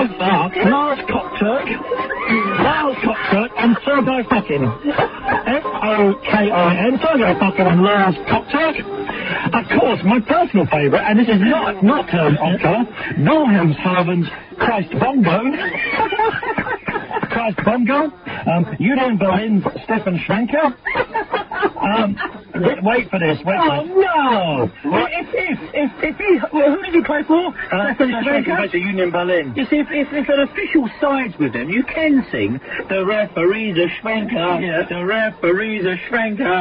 Lars Cockturk, and Sergei Fokin. Fokin, Sergei Fokin and Lars Cockturk. Of course, my personal favourite, and this is not Oscar, Wilhelmshaven's Christ Bongo. Union Berlin's Stefan Schwenker. Wait for this. No! Well, who did he play for? Stefan Schwenker? Plays for Union Berlin. You see, if an official sides with them, you can sing the referee's a Schwenker. Yeah. The referee's a Schwenker.